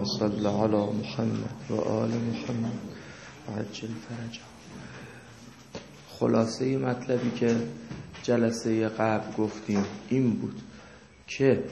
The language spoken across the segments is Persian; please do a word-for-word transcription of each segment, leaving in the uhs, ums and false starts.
اللهم صل علی محمد و آل محمد و عجل فرجه. خلاصه مطلبی که جلسه قبل گفتیم این بود که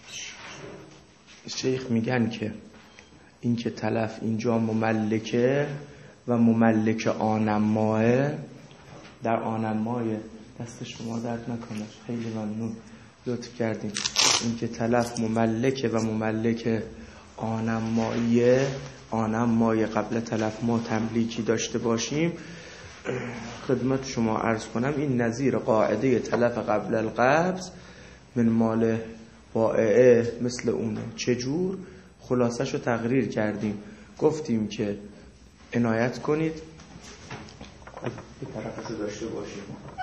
شیخ میگن که این که تلف اینجا مملکه و مملک آنماه، در آنماه دست شما درد نکنه، خیلی ممنون لطف کردیم. این که تلف مملکه و مملک آنماییه، آنمای قبل تلف ما تملیکی داشته باشیم. خدمت شما عرض کنم این نظیر قاعده تلف قبل القبض من مال بائعه مثل اونه. چجور؟ خلاصش رو تقریر کردیم، گفتیم که عنایت کنید به طرفش رو داشته باشیم.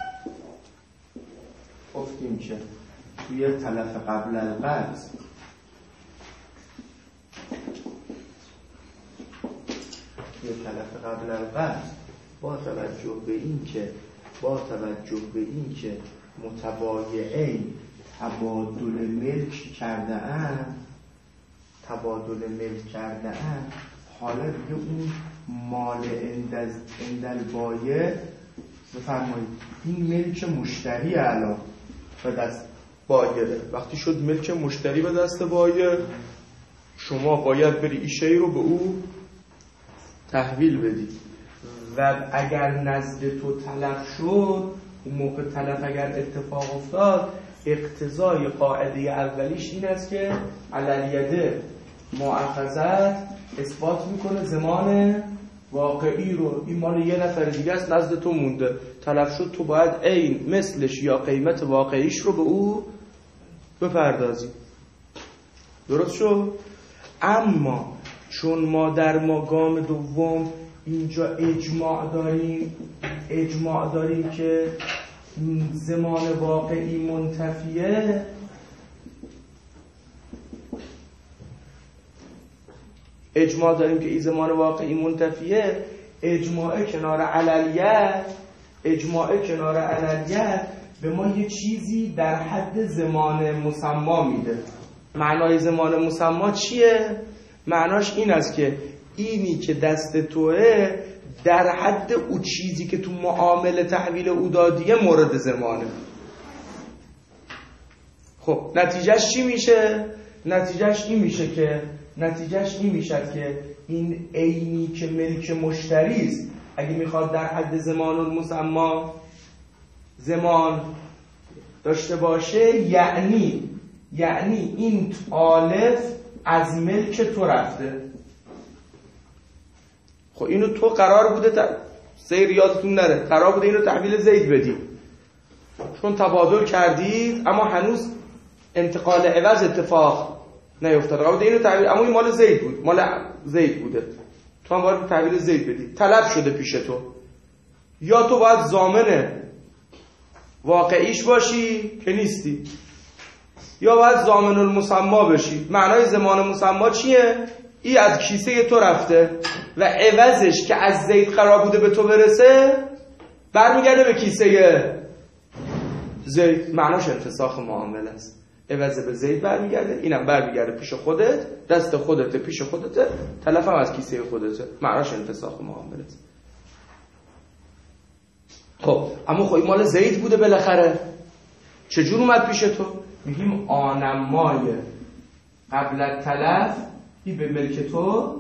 گفتیم که توی تلف قبل القبض توی تلف قبل القبض با توجه به این که با توجه به این که متبایعین تبادل ملک کرده اند تبادل ملک کرده اند حالا دیگه اون مال اندل بایع بفرمایید این ملک مشتری الان به دست بایعه. وقتی شد ملک مشتری به دست بایع، شما باید بری این شی رو به او تحویل بدی و اگر نزد تو تلف شد، اون موقع تلف اگر اتفاق افتاد، اقتضای قاعده اولیش این است که علیده مؤخذت اثبات میکنه زمان واقعی رو. این مال یه نفر دیگه است، نزد تو مونده، تلف شد، تو باید عین مثلش یا قیمت واقعیش رو به او بپردازی. درست شد؟ اما چون ما در مقام دوم اینجا اجماع داریم اجماع داریم که زمان واقعی منتفیه، اجماع داریم که این زمان واقعی منتفیه، اجماع کنار علیت اجماع کنار علیت به ما یه چیزی در حد زمان مسما میده. معنای زمان مسما چیه؟ معناش این است که اینی که دست توه در حد او چیزی که تو معامله تحویل او دادیه مورد زمانه. خب نتیجهش چی میشه؟ نتیجهش این میشه که نتیجهش این میشه که این عینی که ملک مشتری است اگه میخواد در حد زمان المسما زمان داشته باشه، یعنی یعنی این تالف از ملک تو رفته. خب اینو تو قرار بوده ت... سیر یادتون نره قرار بوده اینو تحویل زید بدی، چون تبادل کردید اما هنوز انتقال عوض اتفاق نیفتاد، قرار بوده اینو تحویل، اما این مال زید بود، مال زید بوده، تو هم باید تحویل زید بدی، طلب شده پیش تو. یا تو باید ضامن واقعیش باشی که نیستی، یا باید ضامن المسما بشی. معنای زمان مسما چیه؟ این از کیسه تو رفته و عوضش که از زید قرار بوده به تو برسه برمیگرده به کیسه زید. معناش انفساخ معامله است. عوض به زید برمیگرده، اینم برمیگرده پیش خودت، دست خودته، پیش خودته، تلف هم از کیسه خودته. معناش انفساخ معامله است. خب اما خب این مال زید بوده بالاخره، چجور اومد پیش تو؟ میگیم آنمای قبل تلف این به ملک تو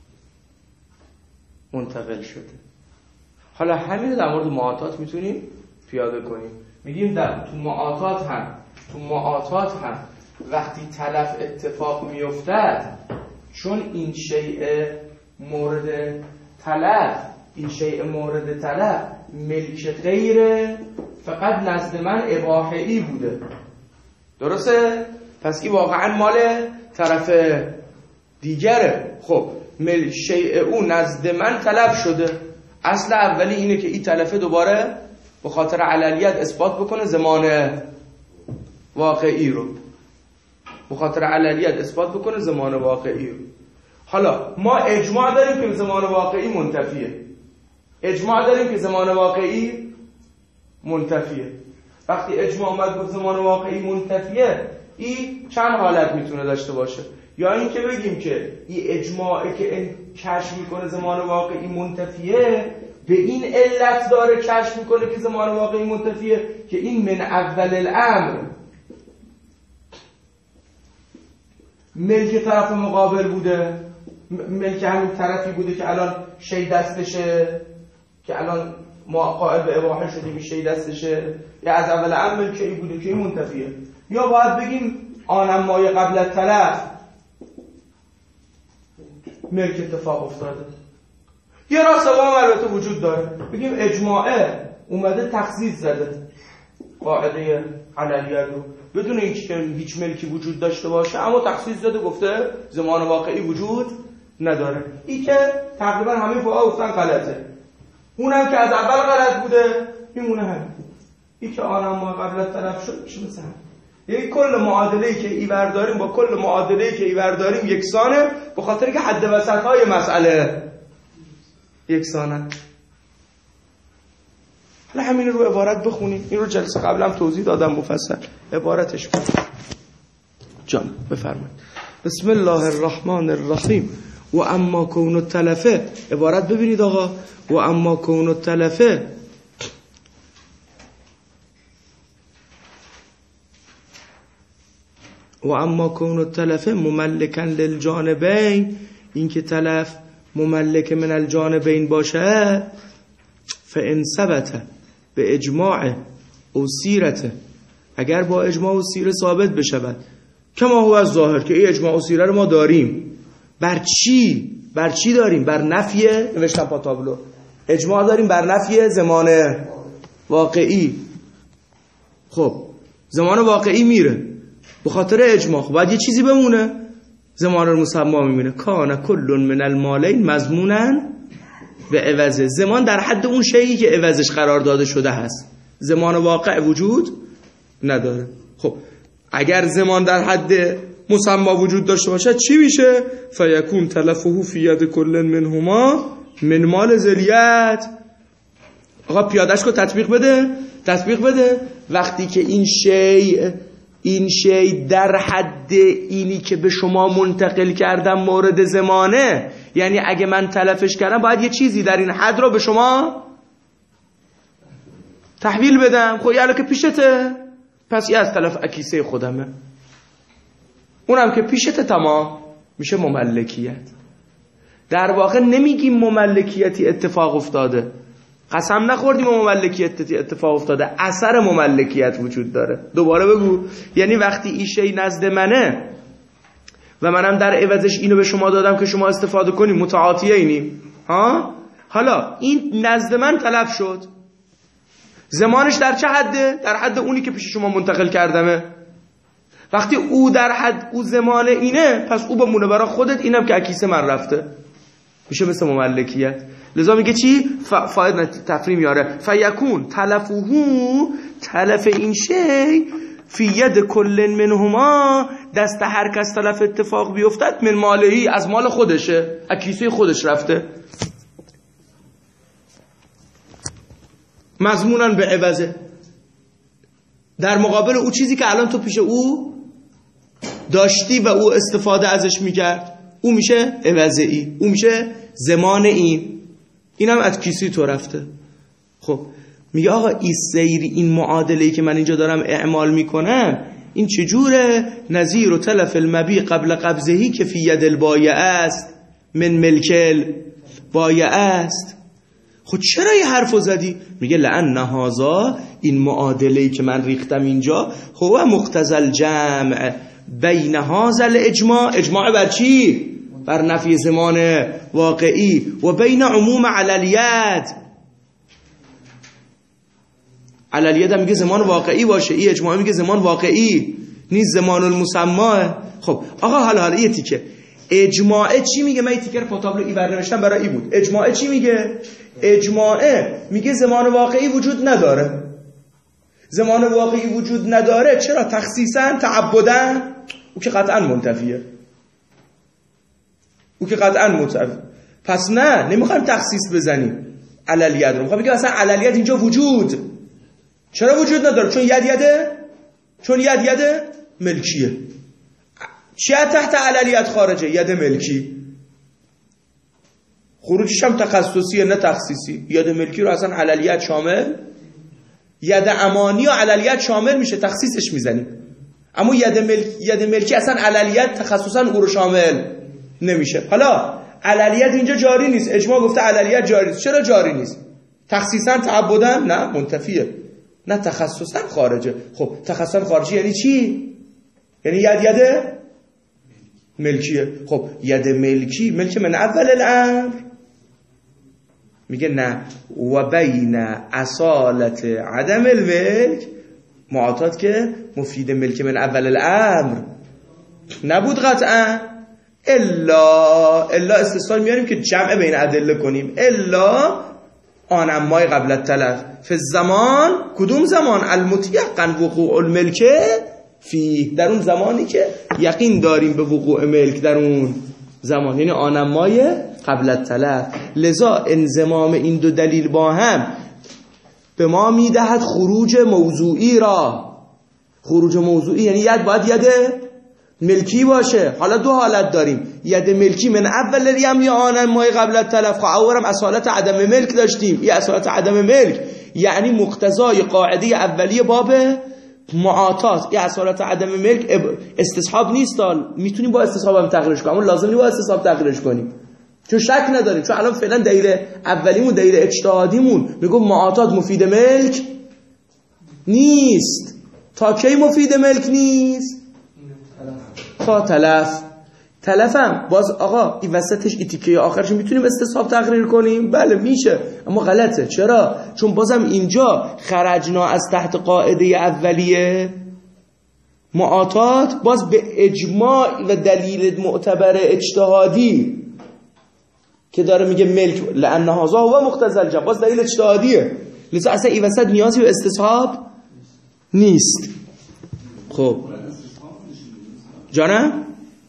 منتقل شده. حالا همین در مورد معاطات میتونیم پیاده کنیم. میگیم در تو معاطات هم تو معاطات هم وقتی تلف اتفاق میافتد، چون این شیء مورد تلف این شیء مورد تلف ملک غیره، فقط نزد من اباحه‌ای بوده. درسته؟ پس این واقعا مال طرف دیگره. خب مل شیء او نزد من تلف شده. اصل اولی اینه که این تلفه دوباره به خاطر علیت اثبات بکنه زمان واقعی رو، به خاطر علیت اثبات بکنه زمان واقعی رو. حالا ما اجماع داریم که زمان واقعی منتفیه، اجماع داریم که زمان واقعی منتفیه. وقتی اجماع اومد گفت زمان واقعی منتفیه، این چند حالت میتونه داشته باشه. یا این که بگیم که این اجماعه که این کشف میکنه زمان واقعی منتفیه، به این علت داره کشف میکنه که زمان واقعی منتفیه که این من اول الامر ملک طرف مقابل بوده، ملک همین طرفی بوده که الان شی دستشه، که الان ما قائل به اباحه شدیم شی دستشه، یا از اول امر ملک ای بوده که این منتفیه. یا باید بگیم آنم مای قبل الطرف ملک اتفاق افتاده. یه راست هم البته وجود داره، بگیم اجماعه اومده تخصیص زده قاعده علیه رو بدون اینکه هیچ ملکی وجود داشته باشه، اما تخصیص زده گفته زمان واقعی وجود نداره. این که تقریبا همه فقها گفتن غلطه، اونم که از اول غلط بوده میمونه همین. این که آنم ما قبل طرف شد میشه مثلا یعنی کل معادله‌ای که ایور داریم با کل معادله‌ای که ایور داریم یکسانه، به خاطر که حد وسط‌های مسئله یکسانه. حالا همین رو عبارت بخونیم، این رو جلسه قبلم توضیح دادم مفصل، عبارتش بود. جان بفرمایید. بسم الله الرحمن الرحیم. و اما کون التلفه، عبارت ببینید آقا، و اما کون التلفه و اما کون التلفه مملکن للجانبین، این که تلف مملک من الجانبین باشه، فان ثبت به اجماع او سیرته، اگر با اجماع و سیره ثابت بشود، کما هو از ظاهر که این اجماع و سیره رو ما داریم. بر چی؟ بر چی داریم؟ بر نفی، نوشتم پا تابلو، اجماع داریم بر نفی زمان واقعی. خب زمان واقعی میره به خاطر اجماع، خب باید یه چیزی بمونه، زمان المسما میمونه. کان کل من المالین مضمونا به عوض، زمان در حد اون شیئی که عوضش قرار داده شده هست، زمان واقع وجود نداره. خب اگر زمان در حد مسما وجود داشته باشه چی میشه؟ فیکون تلفه فی ید کل منهما من مال ذریت. آقا پیادهش کو تطبیق بده، تطبیق بده. وقتی که این شی این شی در حد اینی که به شما منتقل کردم مورد زمانه، یعنی اگه من تلفش کردم باید یه چیزی در این حد رو به شما تحویل بدم. خب یعنی که پیشته، پس یه از تلف اکیسه خودمه، اونم که پیشته تمام میشه مملکیت. در واقع نمیگیم مملکیتی اتفاق افتاده، قسم نخوردیم مملکیت اتفاق افتاده، اثر مملکیت وجود داره. دوباره بگو، یعنی وقتی این شی نزد منه و منم در عوضش اینو به شما دادم که شما استفاده کنیم، متعاطیه اینیم ها. حالا این نزد من تلف شد، زمانش در چه حده؟ در حد اونی که پیش شما منتقل کردمه. وقتی او در حد او زمان اینه، پس او بمونه برای خودت، اینم که اکیسه من رفته، میشه مثل مملکیت. لذا میگه چی؟ فاید تفریم میاره، فیکون تلفوهو، تلف این شی فی ید کل منهما، دست هر کس تلف اتفاق بیفتد، من مالهی، از مال خودشه، اکیسه خودش رفته، مضمونن به عوضه، در مقابل او چیزی که الان تو پیش او داشتی و او استفاده ازش میکرد، او میشه عوضه ای، او میشه زمان این، این هم از کیسی تو رفته. خب میگه آقا این سیری، این معادله‌ای که من اینجا دارم اعمال میکنم، این چجوره؟ نظیر و تلف المبی قبل قبضهی که فی ید البایع است من ملکل بایع است. خب چرا یه حرفو زدی؟ میگه لأن هذا، این معادله‌ای که من ریختم اینجا، هو مقتضی الجمع بین هذا الاجماع، اجماع بر چی؟ بر نفی زمان واقعی، و بین عموم عللیت، عللیت هم میگه زمان واقعی باشه، این اجماع میگه زمان واقعی نیست، زمان المسماه. خب آقا حالا حالا یه تیکه اجماع چی میگه؟ من یه تیکه رو پاتابلو ای برنوشتم برای ای بود. اجماع چی میگه؟ اجماع میگه زمان واقعی وجود نداره. زمان واقعی وجود نداره چرا؟ تخصیصا، تعبدن، او که قطعا منتفیه، او که قطعا منتفیه. پس نه، نمیخوایم تخصیص بزنیم علیت رو، میخوایم بگیم اصلا علیت اینجا وجود چرا وجود نداره؟ چون ید یده، چون ید یده ملکیه. چی تحت علیت خارجه؟ ید ملکی. خروجش هم تخصصیه نه تخصیصی. ید ملکی رو اصلا علیت شامل، ید امانی و علیت شامل میشه، تخصیصش میزنیم. اما ید ملک ید ملکی اصلا علیت تخصصا او رو شامل نمیشه. حالا علیت اینجا جاری نیست، اجماع گفته علیت جاری نیست. چرا جاری نیست؟ تخصیصا تعبدا؟ نه منتفیه. نه تخصصا خارجه. خب تخصصا خارجی یعنی چی؟ یعنی ید ید ملکیه. خب ید ملکی ملک من اول الامر. میگه نه و بین اصالت عدم الملک معاطات که مفید ملک من اول الامر نبود قطعا. الا الا استثناء میاریم که جمع بین ادله کنیم. الا آنمای قبل التلف فی الزمان. کدوم زمان؟ المتیقن وقوع الملک فی، در اون زمانی که یقین داریم به وقوع ملک در اون زمان، یعنی آنمای قبل التلف. لذا انضمام این دو دلیل با هم به ما میدهد خروج موضوعی را. خروج موضوعی یعنی ید باید ید ملکی باشه. حالا دو حالت داریم، ید ملکی من اول الامر یا آنمای قبل التلف. خب اولم اصالت عدم ملک داشتیم، این اصالت عدم ملک یعنی مقتضای قاعده اولیه باب معاطات. این اصالت عدم ملک استصحاب نیست، میتونیم با استصحاب هم تغییرش کنیم، اما لازم نیست با استصحاب تغییرش کنیم، چون شک نداریم. چون الان فعلا دلیل اولیمون دلیل اجتهادیمون میگه معاطات مفید ملک نیست. تا کی مفید ملک نیست؟ تا تلف. تلفم باز آقا این وسطش این تیکه آخرش میتونیم استصحاب تقریر کنیم؟ بله میشه، اما غلطه. چرا؟ چون بازم اینجا خرجنا از تحت قاعده اولیه معاطات باز به اجماع و دلیل معتبر اجتهادی که داره میگه ملک لأن هذا هو مقتضی الجمع، باز دلیل اجتهادیه. لذا اصلا این وسط نیازی به استصحاب نیست. خب جانم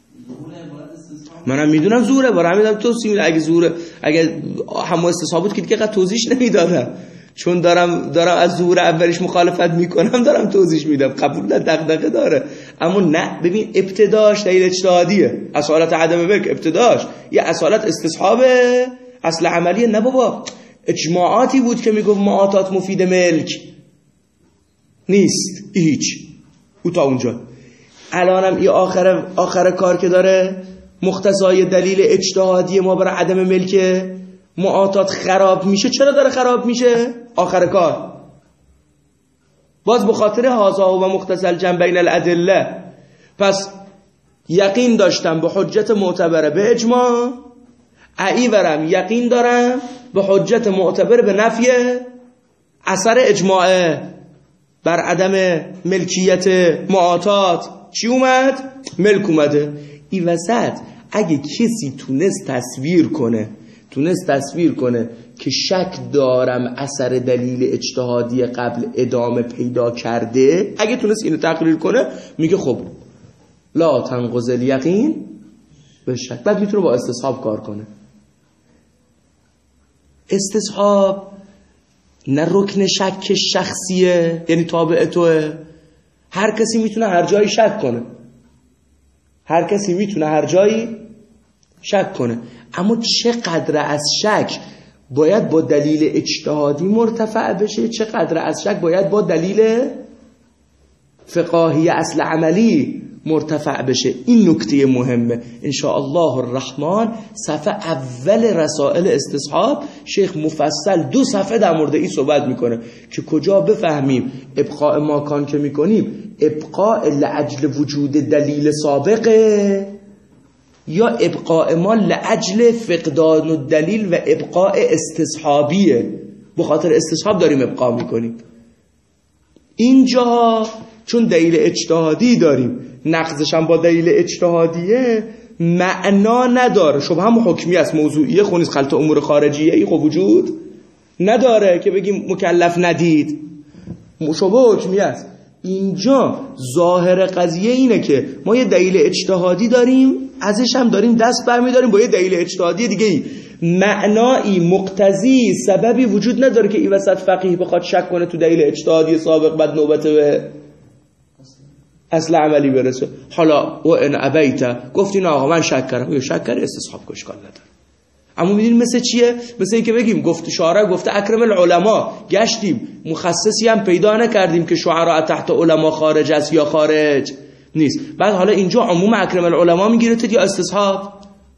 منم میدونم زوره، برای همین توضیح میدم. اگه زوره، اگه همون استصحاب بود که دیگه قد توضیحش نمیدادم، چون دارم دارم از زور اولیش مخالفت میکنم دارم توضیح میدم. قبول نه، دغدغه داره. اما نه، ببین ابتداش دلیل اجتهادیه. اصالت عدم ملک ابتداش یه اصالت استصحاب اصل عملیه. نه بابا، اجماعاتی بود که میگفت معاطات مفید ملک نیست. هیچ او تا اونجا. الانم این آخر آخر کار که داره مقتضای دلیل اجتهادی ما برای عدم ملک معاطات خراب میشه. چرا داره خراب میشه؟ آخر کار باز به خاطر هذا و مقتضی الجمع بین الادله. پس یقین داشتم به حجت معتبره به اجماع، ایورم یقین دارم به حجت معتبر به نفی اثر اجماع بر عدم ملکیت معاطات. چی اومد؟ ملک اومده. این وسط اگه کسی تونست تصویر کنه تونست تصویر کنه که شک دارم اثر دلیل اجتهادی قبل ادامه پیدا کرده، اگه تونست اینو تقریر کنه میگه خب لا تنقض الیقین به شک. بعد میتونه با استصحاب کار کنه. استصحاب نه رکن شک شخصیه، یعنی تابع توه. هر کسی میتونه هر جایی شک کنه، هر کسی میتونه هر جایی شک کنه. اما چقدر از شک باید با دلیل اجتهادی مرتفع بشه، چقدر از شک باید با دلیل فقاهی اصل عملی مرتفع بشه. این نکته مهمه. انشاءالله الرحمن صفحه اول رسائل استصحاب شیخ مفصل دو صفحه در مورد این صحبت میکنه که کجا بفهمیم ابقاء ماکان که میکنیم ابقاء لأجل وجود دلیل سابقه یا ابقاء ما لأجل فقدان الدلیل و ابقاء استصحابیه. به خاطر استصحاب داریم ابقاء میکنیم. اینجا چون دلیل اجتهادی داریم، نقضش هم با دلیل اجتهادیه، معنا نداره. شبه هم حکمی است، موضوعیه، خونیز خلط امور خارجیه، ای خب وجود نداره که بگیم مکلف ندید. شبه حکمی است. اینجا ظاهر قضیه اینه که ما یه دلیل اجتهادی داریم، ازش هم داریم دست برمیداریم با یه دلیل اجتهادی دیگه ای. معنایی مقتضی سببی وجود نداره که این وسط فقیه بخواد شک کنه تو دلیل اجتهادی سابق بعد نوبت به اصل عملی برسه. حالا و ان ابیت گفتی نه آقا من شک کردم، یا شک کردی استصحاب کش کار نداره. اما میدونید مثل چیه؟ مثل اینکه بگیم گفت شارع گفته اکرم العلماء، گشتیم مخصصی هم پیدا نکردیم که شعراء تحت علما خارج است یا خارج نیست. بعد حالا اینجا عموم اکرم العلماء میگیره یا استصحاب؟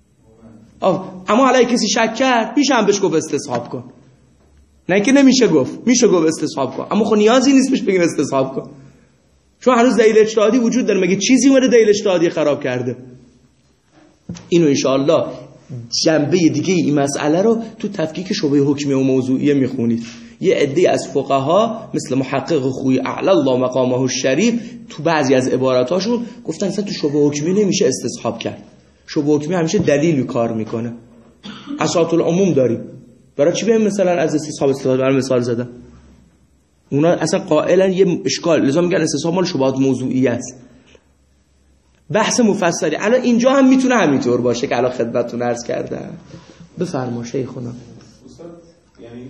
اما حالا کسی شک کرد میشه هم بهش گفت استصحاب کن، نه که نمیشه گفت، میشه گفت استصحاب کن، اما خب نیازی نیست بهش بگیم استصحاب کن، چون هنوز دلیل اجتهادی وجود داره. مگه چیزی اومده دلیل اجتهادی خراب کرده؟ اینو انشاءالله جنبه دیگه این مسئله رو تو تفکیک شبهه حکمی و موضوعیه میخونید. یه عده از فقها مثل محقق خویی اعلی الله مقامه الشریف تو بعضی از عباراتاشون گفتن اصلا تو شبهه حکمی نمیشه استصحاب کرد، شبهه حکمی همیشه دلیل کار میکنه. اساط العموم داریم، برای چی بهم مثلا از استصحاب استفاده برای مثال زدم؟ اونا اصلا قائلا یه اشکال، لذا میگن استصحاب مال شبهات موضوعی است. بحث مفصلی الان اینجا هم میتونه همینطور باشه که الان خدمتتون عرض کردم. بفرما شیخنا. استاد یعنی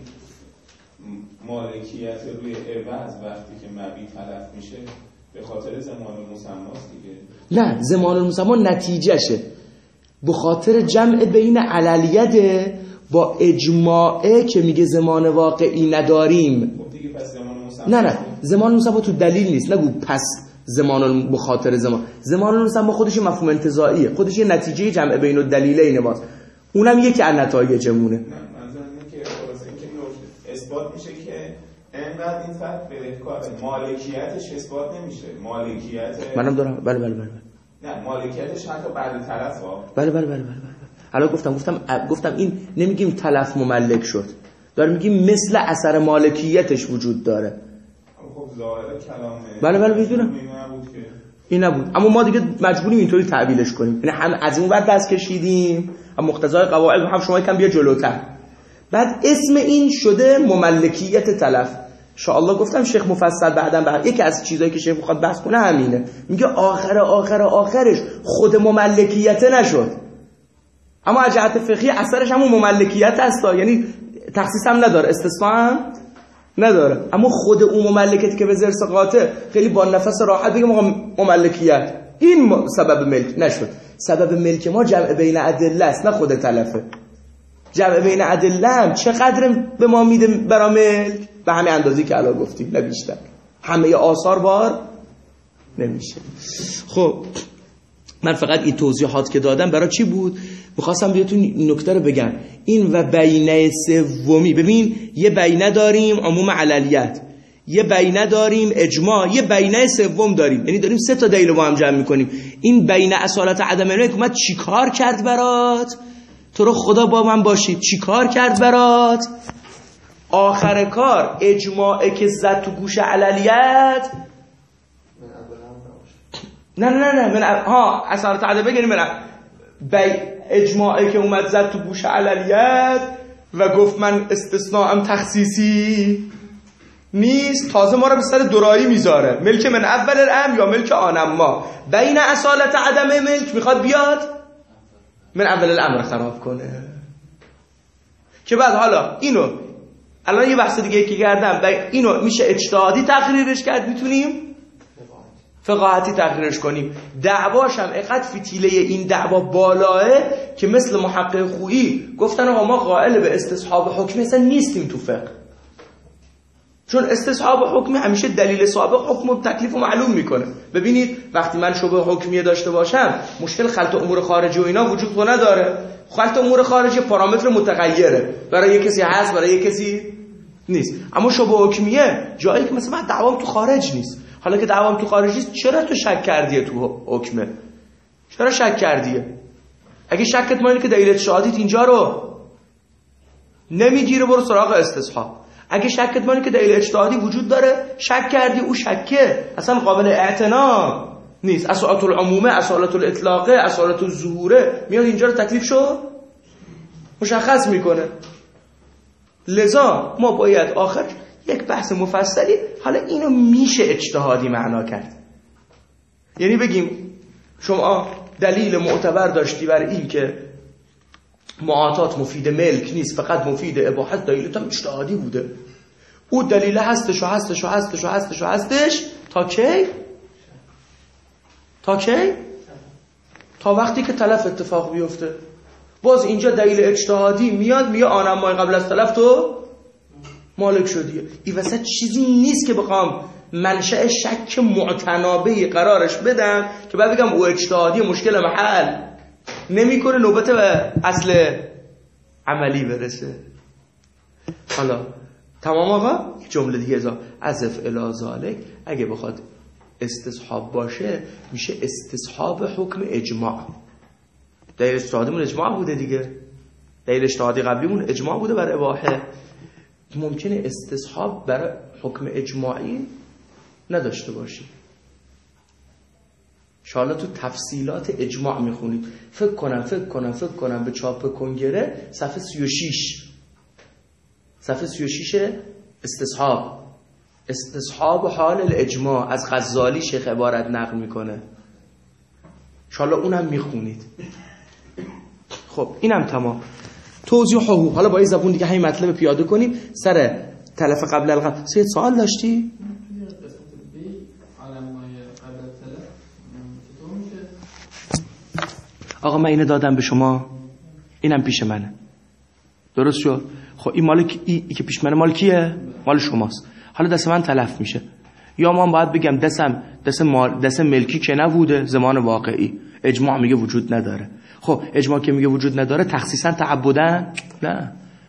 مالکیت روی عوض وقتی که مبی تلف میشه به خاطر زمان المسماست دیگه؟ نه، زمان المسما نتیجهشه، به خاطر جمع بین عللیته با اجماعه که میگه زمان واقعی نداریم. خب دیگه پس زمان مسما نه نه زمان المسما تو دلیل نیست، نگو پس زمان به خاطر زمان. زمان المسما خودش مفهوم انتزاعیه، خودش یه نتیجه جمع بین الدلیلین ماست، اونم یکی از نتایجمونه. نه منظورم اینه که خلاصه اینکه اثبات میشه که انقدر این فرد به کار مالکیتش اثبات نمیشه. مالکیت منم دارم بله بله بله نه مالکیتش حتی بعد تلف ها بله بله بله بله حالا گفتم گفتم گفتم این نمیگیم تلف مملک شد، داریم میگیم مثل اثر مالکیتش وجود داره. خب ظاهر کلامه بله بله میدونم این نبود، اما ما دیگه مجبوریم اینطوری تعبیرش کنیم. یعنی هم از اون ور دست کشیدیم، هم مقتضای قواعد هم شما یکم بیا جلوتر. بعد اسم این شده مملکیت تلف. ان شاء الله گفتم شیخ مفصل بعداً بعد یکی از چیزایی که شیخ میخواد بحث کنه همینه. میگه آخر آخر آخرش خود مملکیت نشد، اما از جهت فقهی اثرش همون مملکیت هست، یعنی تخصیص هم نداره، استثناء هم نداره، اما خود اون مملکتی که به زرس قاطع خیلی با نفس راحت بگم مملکیت، این سبب ملک نشد. سبب ملک ما جمع بین ادله است، نه خود تلفه. جمع بین ادله هم چقدر به ما میده برای ملک؟ به همه اندازی که الان گفتیم، نه بیشتر. همه آثار بار نمیشه. خب من فقط این توضیحات که دادم برای چی بود؟ میخواستم بهتون این نکته رو بگم. این و بینه سومی، ببین یه بینه داریم عموم عللیت، یه بینه داریم اجماع، یه بینه سوم داریم، یعنی داریم سه تا دلیل رو با هم جمع میکنیم. این بینه اصالت عدم ملک اومد چی کار کرد برات؟ تو رو خدا با من باشید، چی کار کرد برات؟ آخر کار اجماعه که زد تو گوش عللیت، نه نه نه نه من ها اصالت عدم بگیریم من بی اجماعی که اومد زد تو گوش عللیت و گفت من استثناءم تخصیصی نیست، تازه ما رو به سر دورایی میذاره، ملک من اول الامر یا ملک آنم ما. بین اصالت عدم ملک میخواد بیاد من اول الامر خراب کنه، که بعد حالا اینو الان یه بحث دیگه که کردم اینو میشه اجتهادی تقریرش کرد، میتونیم فقاهتی تقریرش کنیم. دعواش هم اقدر فتیله این دعوا بالاه که مثل محقق خویی گفتن آقا ما قائل به استصحاب حکمی اصلا نیستیم تو فقه، چون استصحاب حکمی همیشه دلیل سابق حکم و تکلیف رو معلوم میکنه. ببینید وقتی من شبه حکمیه داشته باشم مشکل خلط امور خارجی و اینا وجود رو نداره. خلط امور خارجی پارامتر متغیره، برای یک کسی هست برای یک کسی نیست. اما شبه حکمیه جایی که مثلا من دعوام تو خارج نیست، حالا که دعوام تو خارج نیست چرا تو شک کردیه تو حکمه؟ چرا شک کردیه؟ اگه شکت ما اینه که دلیل اجتهادیت اینجا رو نمیگیره برو سراغ استصحاب. اگه شکت ما اینه که دلیل اجتهادی وجود داره شک کردی، او شکه اصلا قابل اعتنا نیست، اصالت العمومه، اصالت الاطلاقه، اصالت الظهوره میاد اینجا رو تکلیف شو مشخص میکنه. لذا ما باید آخر یک بحث مفصلی حالا اینو میشه اجتهادی معنا کرد، یعنی بگیم شما دلیل معتبر داشتی برای این که معاطات مفید ملک نیست فقط مفید اباحت، دلیلت هم اجتهادی بوده، او دلیل هستش و هستش و هستش و هستش و هستش تا کی؟ تا کی؟ تا وقتی که تلف اتفاق بیفته. باز اینجا دلیل اجتهادی میاد میگه آنم مای قبل از تلف تو مالک شدی. این وسط چیزی نیست که بخوام منشأ شک معتنابه قرارش بدم که بعد بگم او اجتهادی مشکل محل نمیکنه نوبت به اصل عملی برسه. حالا تمام آقا؟ جمله دیگه ازا عزف الازالک اگه بخواد استصحاب باشه میشه استصحاب حکم اجماع. دلیل اجتهادیمون اجماع بوده دیگه، دلیل اجتهادی قبلیمون اجماع بوده بر اباحه. ممکنه استصحاب برای حکم اجماعی نداشته باشی. انشاءالله تو تفصیلات اجماع میخونید. فکر کنم فکر کنم فکر کنم به چاپ کنگره صفحه سی و شش صفحه سی و شش استصحاب استصحاب حال الاجماع از غزالی شیخ عبارت نقل میکنه. انشاءالله اونم میخونید. خب اینم تمام. توضیح حقوق. حالا با این زبون دیگه همین مطلب پیاده کنیم سر تلف قبل القبل. سید سوال داشتی؟ آقا من اینو دادم به شما، اینم پیش منه، درست شد؟ خب این مال ای, ای که پیش منه مال کیه؟ مال شماست. حالا دست من تلف میشه، یا من باید بگم دستم دست مال دست ملکی که نبوده، زمان واقعی اجماع میگه وجود نداره. خب اجماع که میگه وجود نداره تخصیصا تعبدن؟ نه،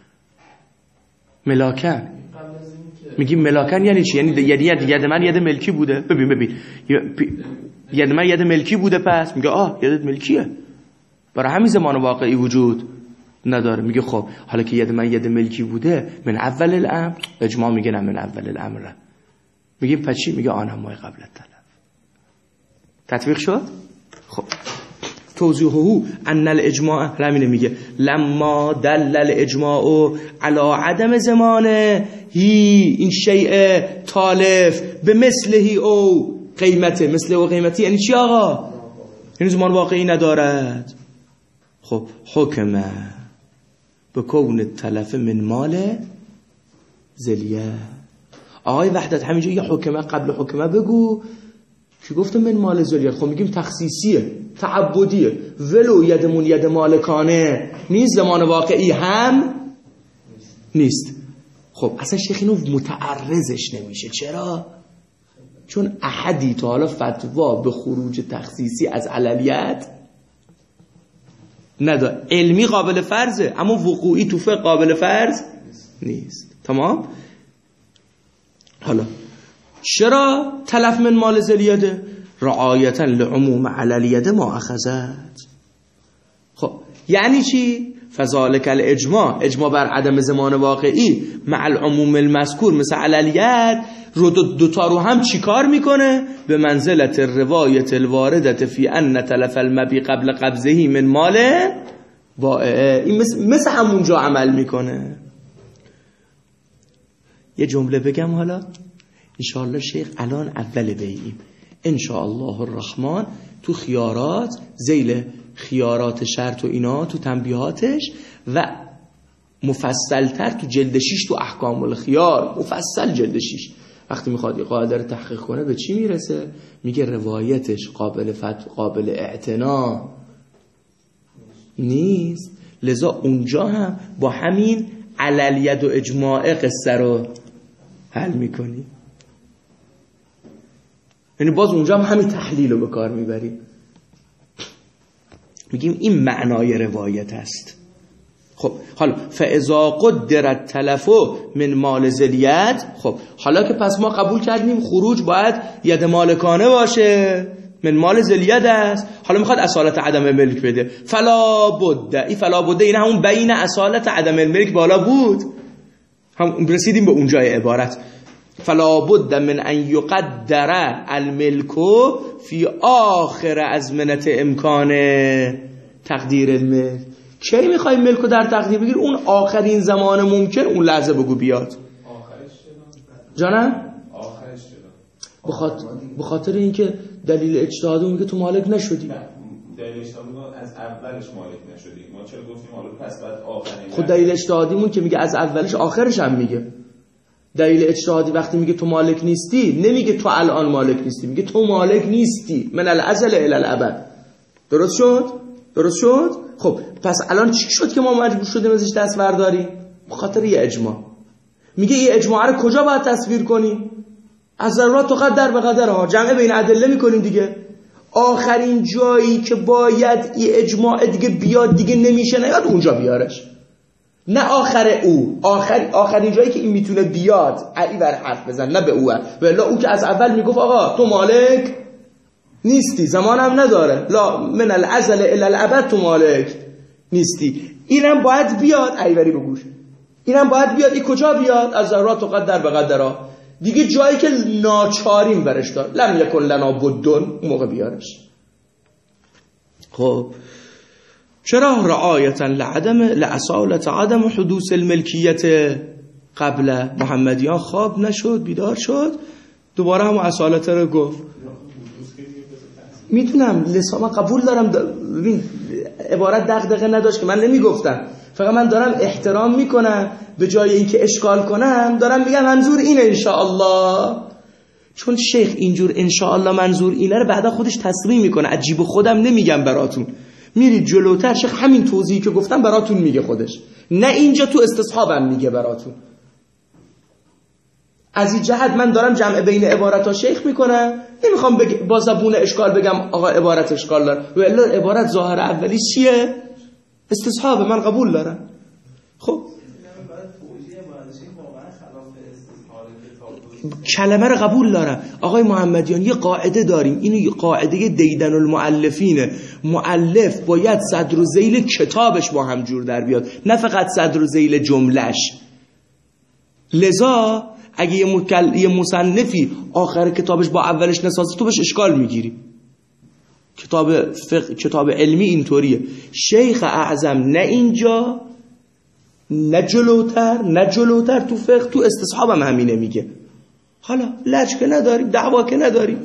ملاکن. میگیم ملاکن یعنی چی؟ یعنی یعنی ید من ید ملکی بوده. ببین ببین ید من ید ملکی بوده، پس میگه آه یدت ملکیه، برای همین زمان واقعی وجود نداره. میگه خب حالا که ید من ید ملکی بوده من اول الامر، اجماع میگه نه من اول الامر. میگیم پس چی؟ میگه آن هم مای قبل التلف. تطبیق شد؟ خب توضیحه ان الاجماع همینه میگه لما دل الاجماع علی عدم زمانه هی این شیء تالف به مثلهی او قیمته. مثل او قیمتی یعنی چی آقا؟ این زمان واقعی ندارد. خب حکمه به کون تلف من مال زلیه. آقای وحدت همینجا یه حکمه قبل حکمه بگو که گفتم من مال زلیه. خب میگیم تخصیصیه، تعبدیه، ولو یدمون ید مالکانه نیست، زمان واقعی هم نیست. خب اصلا شیخ اینو متعرضش نمیشه. چرا؟ چون احدی تا حالا فتوا به خروج تخصیصی از عللیت نداره. علمی قابل فرضه اما وقوعی تو فقه قابل فرض نیست. تمام؟ حالا چرا تلف من مال زلیده؟ رعایتا لعموم عللیده ما اخذت. خب یعنی چی؟ فذالک الاجماع، اجماع بر عدم زمان واقعی مع العموم المذکور مثل عللیت رو دو دوتا رو هم چی کار میکنه؟ به منزلت روایت الواردت فی ان تلف المبی قبل قبضهی من مال بائع. این مثل, مثل همونجا عمل میکنه. یه جمله بگم حالا انشاءالله شیخ الان اول بیعیم انشاءالله الرحمن تو خیارات ذیل خیارات شرط و اینا تو تنبیهاتش و مفصلتر تو جلد شیش تو احکام الخیار مفصل جلد شیش وقتی میخواد این قاعده رو تحقیق کنه به چی میرسه؟ میگه روایتش قابل فتو قابل اعتنا نیست، لذا اونجا هم با همین عللیت و اجماع قصه رو حل میکنی. یعنی باز اونجا هم همین تحلیل رو به کار میبریم، میگیم این معنای روایت است. خب حالا فاذا قدر التلف من مال زلیت، خب حالا که پس ما قبول کردیم خروج باید ید مالکانه باشه، من مال زلیت است، حالا میخواد اصالت عدم ملک بده. فلا بد، این فلا بد این همون بین اصالت عدم الملک بالا بود، هم رسیدیم به اونجای عبارت. فلا بد من ان یقدر الملک فی آخر ازمنه امکان تقدیر الملک. کی میخوای ملکو در تقدیر بگیر؟ اون آخرین زمان ممکن، اون لحظه بگو بیاد. آخرش چرا؟ جانم؟ آخرش چرا؟ بخاطر بخاطر اینکه دلیل اجتهادی میگه تو مالک نشدی. دلیل اجتهادی از اولش مالک نشدی. ما چرا گفتیم حالا پس بعد آخرین؟ خود دلیل اجتهادیمون که میگه از اولش آخرش هم میگه. دلیل اجتهادی وقتی میگه تو مالک نیستی نمیگه تو الان مالک نیستی، میگه تو مالک نیستی من الازل الی الابد. درست شد؟ درست شد؟ خب پس الان چی شد که ما مجبور شدیم ازش دست برداریم؟ به خاطر یه اجماع. میگه یه اجماع رو کجا باید تصویر کنیم؟ از ضرورات تقدر به قدرها، جمع بین ادله میکنیم دیگه. آخرین جایی که باید یه اجماع دیگه بیاد دیگه نمیشه نیاد اونجا بیارش، نه آخر او. آخر آخرین جایی که این میتونه بیاد علی بر حرف بزن، نه به او. ولی او که از اول میگفت آقا تو مالک نیستی، زمانم نداره، لا من الازل الی الابد تو مالک نیستی، اینم باید بیاد علی بری بگوش، اینم باید بیاد. این کجا بیاد؟ از ضرورات تقدر به قدرها دیگه، جایی که ناچاریم برش دار، لم یکن لنا بدون، اون موقع بیارش. خب چرا؟ رعایتا لعدم لأصالت عدم حدوث الملکیت قبل محمدیان خواب نشد، بیدار شد، دوباره هم اصالت رو گفت. میتونم لسان من قبول دارم، ببین عبارت دغدغه نداشت که من نمیگفتم، فقط من دارم احترام میکنم به جای اینکه اشکال کنم دارم میگم منظور اینه انشاءالله. چون شیخ اینجور انشاءالله منظور اینه رو بعدا خودش تصریح میکنه، عجیب خودم نمیگم براتون، میرید جلوتر شیخ همین توضیحی که گفتم براتون میگه خودش، نه اینجا تو استصحابم میگه براتون. از این جهت من دارم جمع بین عبارت ها شیخ میکنم، نمیخوام بگ... با زبون اشکال بگم آقا عبارت اشکال داره، و الا عبارت ظاهر اولی چیه؟ استصحاب، من قبول دارم. خب کلمه رو قبول دارم. آقای محمدیان یه قاعده داریم، اینو یه قاعده دیدن المؤلفینه، مؤلف باید صدر و ذیل کتابش با هم جور در بیاد، نه فقط صدر و ذیل جملش. لذا اگه یه, مکل... یه مصنفی آخر کتابش با اولش نسازه تو بهش اشکال میگیری. کتاب فقه، کتاب علمی اینطوریه. شیخ اعظم نه اینجا نه جلوتر نه جلوتر تو فقه، تو استصحاب هم همینه میگه. حالا لج که نداریم، دعوا که نداریم.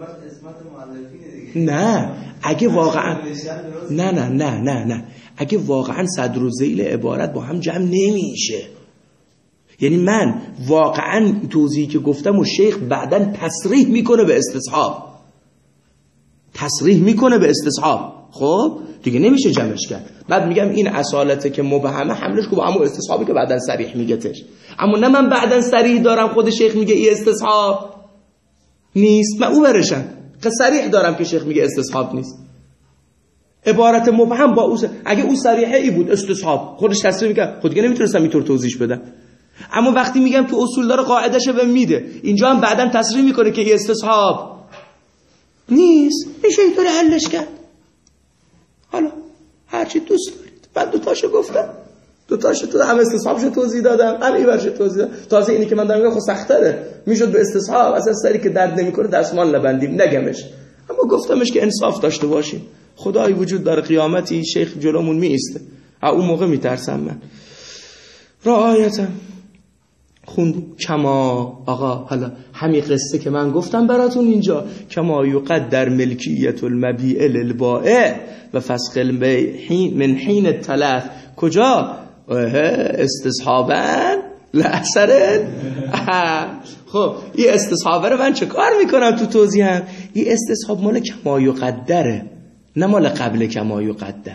نه اگه واقعا نه نه نه نه نه اگه واقعا صدر و ذیل عبارت با هم جمع نمیشه، یعنی من واقعا توضیحی که گفتم و شیخ بعدن تصریح میکنه به استصحاب، تصریح میکنه به استصحاب، خب دیگه نمیشه جمعش کرد. بعد میگم این اصالته که مبهمه حملش کو با همون استصحابی که بعدن صریح میگه تش، اما نه من بعدن صریح دارم خود شیخ میگه این استصحاب نیست، من او برشم که صریح دارم که شیخ میگه استصحاب نیست. عبارت مبهم با او س... اگه او صریحه ای بود استصحاب خودش تصریح میکنه، خود دیگه نمیتونستم اینطور توضیحش بدم. اما وقتی میگم تو اصول داره قاعده‌شو به میده، اینجا هم بعدن تصریح میکنه که این استصحاب نیست، میشه اینطوری حلش کرد. حالا هرچی دوست دارید. من دو تاشو گفتم، دو تاشو تو هم استصحابشو توضیح دادم، هم اینورشو توضیح دادم. تازه اینی که من دارم میگم خب سخت‌تره، میشد به استصحاب اصلا سری که درد نمیکنه دستمال نبندیم نگمش، اما گفتمش که انصاف داشته باشیم. خدایی وجود داره قیامتی شیخ جلومون میایسته، اون موقع میترسم من. رعایتم خوندیم کما، آقا حالا همین قصه که من گفتم براتون اینجا، کما یقدر ملکیت المبیع للبائع و فسخ البیع من حین التلف. کجا؟ استصحابا لأثر. خب این استصحابه رو من چه کار میکنم تو توضیحم؟ این استصحاب مال کما یقدره، نه مال قبل کما یقدر.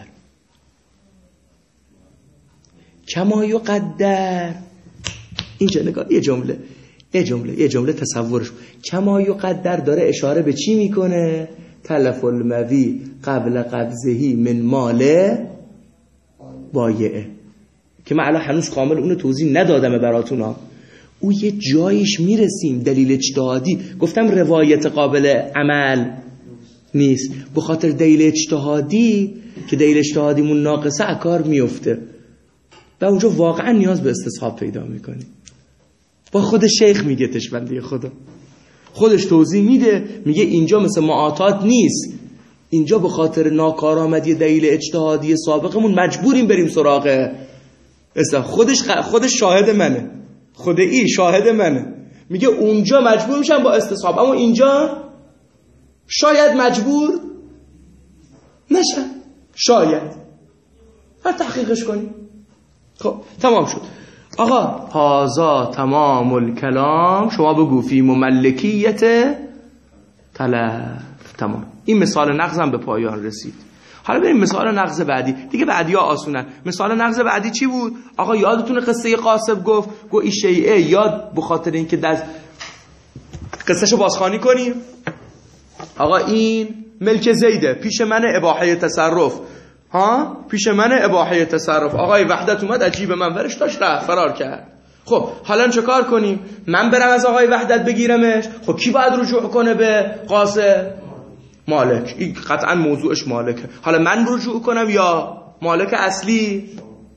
کما یقدر اینجا نگاه، یه جمله یه جمله یه جمله تصورش. کما یقدر داره اشاره به چی میکنه؟ تلف المبیع قبل قبضهی من مال بایعه، که من الان هنوز کامل اونو توضیح ندادم براتون ها. او یه جایش میرسیم دلیل اجتهادی، گفتم روایت قابل عمل نیست، به خاطر دلیل اجتهادی که دلیل اجتهادیمون ناقصه اکار میفته و اونجا واقعا نیاز به استصحاب پیدا میکنیم. با خود شیخ میگه تشبنده خدا، خودش توضیح میده، میگه اینجا مثل معاطات نیست، اینجا به خاطر ناکارآمدی دلیل اجتهادی سابقمون مجبوریم بریم سراغ استصحاب. خودش خودش شاهد منه، خود ای شاهد منه، میگه اونجا مجبور میشم با استصحاب، اما اینجا شاید مجبور نشن، شاید هر تحقیقش کنیم. خب تمام شد. آقا هازا تمام الکلام، شما بگو فی مملکیت تلف. تمام. این مثال نقضم به پایان رسید. حالا بریم مثال نقض بعدی. دیگه بعدی ها آسونن. مثال نقض بعدی چی بود؟ آقا یادتونه قصه قاسب گفت گو این شیعه یاد بخاطر این که دست قصهشو بازخوانی کنیم. آقا این ملک زیده، پیش من اباحه تصرف، ها پیش من اباحه تصرف. آقای وحدت اومد عجیب من ورش داشت رفت فرار کرد. خب حالا چه کار کنیم؟ من برم از آقای وحدت بگیرمش؟ خب کی باید رجوع کنه به قاسم؟ مالک. این قطعا موضوعش مالکه. حالا من رجوع کنم یا مالک اصلی؟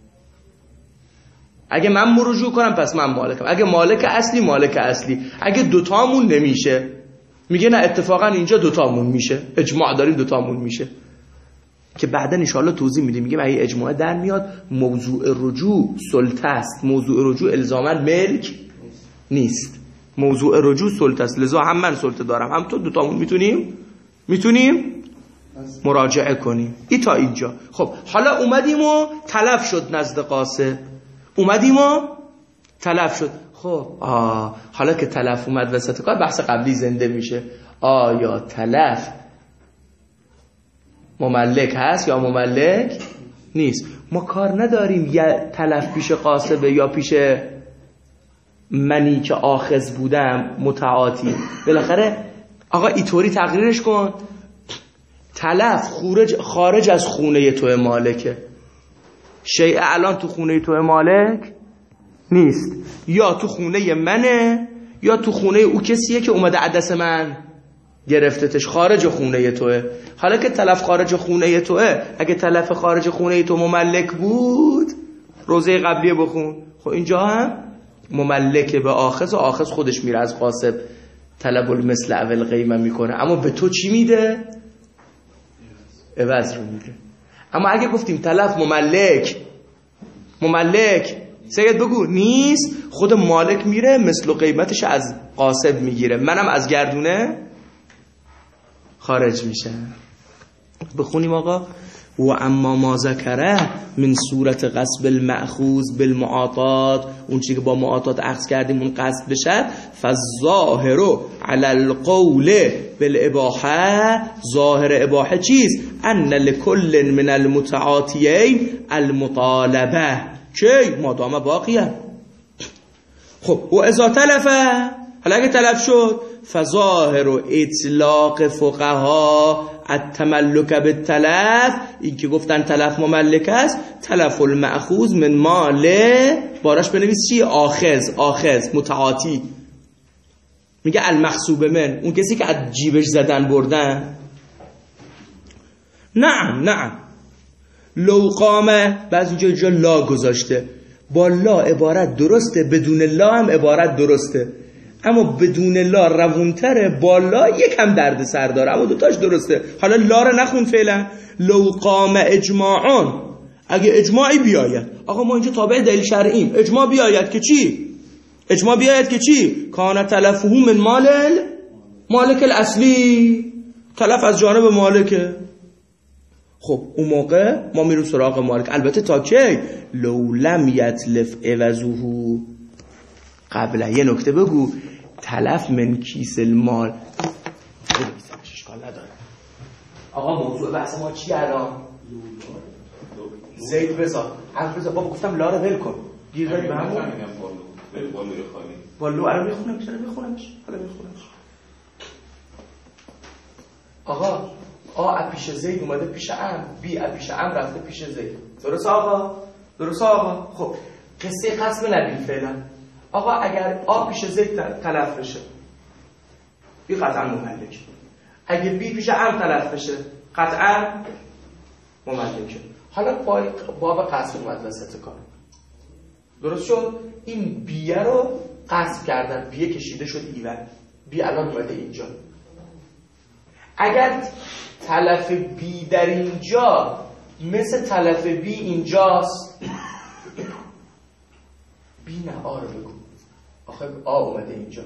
اگه من رجوع کنم پس من مالکم. اگه مالک اصلی مالک اصلی. اگه دوتامون نمیشه، میگه نه اتفاقا اینجا دوتامون میشه، اجماع داریم دوتامون میشه، که بعدا ان شاءالله توضیح میدیم. میگه این اجماع در میاد موضوع رجوع سلطه است، موضوع رجوع الزاما ملک نیست، موضوع رجوع سلطه است، لذا هم من سلطه دارم هم تو، دوتامون میتونیم میتونیم مراجعه کنیم. ای تا اینجا. خب حالا اومدیم و تلف شد نزد قاسم، اومدیم و تلف شد. خب آه حالا که تلف اومد وسط کار، بحث قبلی زنده میشه. آیا تلف مملک هست یا مملک نیست؟ ما کار نداریم یا تلف پیش قاسبه یا پیش منی که آخذ بودم متعاطی. بالاخره آقا اینطوری تقریرش کن، تلف خارج خارج از خونه تو مالکه. شیء الان تو خونه تو مالک نیست، یا تو خونه منه یا تو خونه او کسیه که اومده عدس من گرفتتش، خارج خونه توه. حالا که تلف خارج خونه توه، اگه تلف خارج خونه تو مملک بود، روزه قبلیه بخون. خب اینجا هم مملکه به آخذ و آخذ خودش میره از قاسب طلب المثل اول قیمه میکنه، اما به تو چی میده؟ عوض رو میده. اما اگه گفتیم تلف مملک مملک سید بگو نیست، خود مالک میره مثل و قیمتش از قاسب میگیره، منم از گردونه خارج میشه. بخونیم آقا. و اما ما ذکره من صورت قصب المأخوذ بالمعاطات، اون چیزی که با معاطات اخذ کردیم اون قصب بشه، فالظاهر علی القول بالاباحه، ظاهر اباحه چیست؟ ان لكل من المتعاطیین المطالبه کی مادام باقیه. خب و اذا تلفه، حالا اگه تلف شد، فظاهر و اطلاق فقها التملک بالتلف، این که گفتن تلف مملک است، تلف المأخوذ من مال، باراش بنویس چی؟ آخذ، آخذ متعاطی. میگه المحسوب من، اون کسی که از جیبش زدن بردن. نعم نعم لو قامه، بعضی جا جا لا گذاشته، با لا عبارت درسته، بدون لا هم عبارت درسته، اما بدون لا روونتره، با لا یکم درد سر داره، اما دوتاش درسته. حالا لا رو نخون فعلا. لو قام اجماعان، اگه اجماعی بیاید، آقا ما اینجا تابع دلیل شرعیم، اجماع بیاید که چی؟ اجماع بیاید که چی؟ کان تلفه من مال مالک الاصلی، تلف از جانب مالکه. خب اون موقع ما میریم سراغ مالک، البته تا کی؟ لو لم یتلف عوضه قبله. یه نکته بگو، تلف من کیس المال بنویسمش، اشکال نداره. آقا موضوع بحث ما چی الان؟ زید بذار حرف بذار. بابا گفتم لا رو ول کن، گیر داری به همون بالوی خالی بالو الان میخونم، چرا میخونمش؟ حالا میخونمش. آقا آ از پیش زید اومده پیش ام، بی از پیش ام رفته پیش زید. درست آقا؟ درست آقا؟ خب قصه قسم نبین فعلا. آقا اگر آ پیش زید تلف بشه، بی قطعا مملک. اگه بی پیش ام تلف بشه، قطعا مملکه. حالا باب قسم اومد وسط کار، درست شد؟ این بیه رو قسم کردن، بیه کشیده شد ایول، بی الان اومده اینجا. اگر تلف بی در اینجا مثل تلف بی اینجاست، بی نه آ رو بگو. آخه آ اومده اینجا،